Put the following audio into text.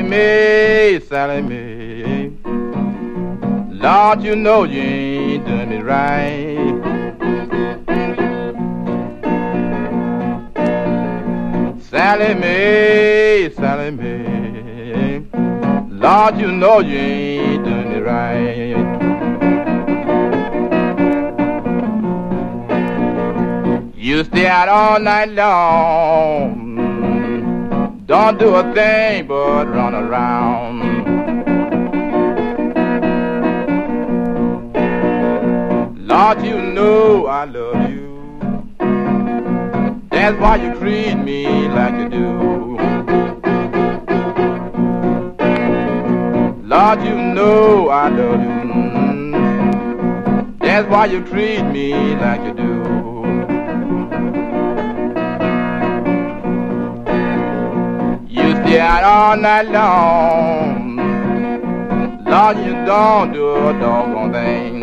Sally Mae. Lord, you know you ain't doing me right. Sally Mae, Lord, you know you ain't doing me right. You stay out all night long, don't do a thing but run around. Lord, you know I love you. That's why you treat me like you do. Lord, you know I love you. That's why you treat me like you do. You stay out all night long. Lord, you don't do a doggone thing.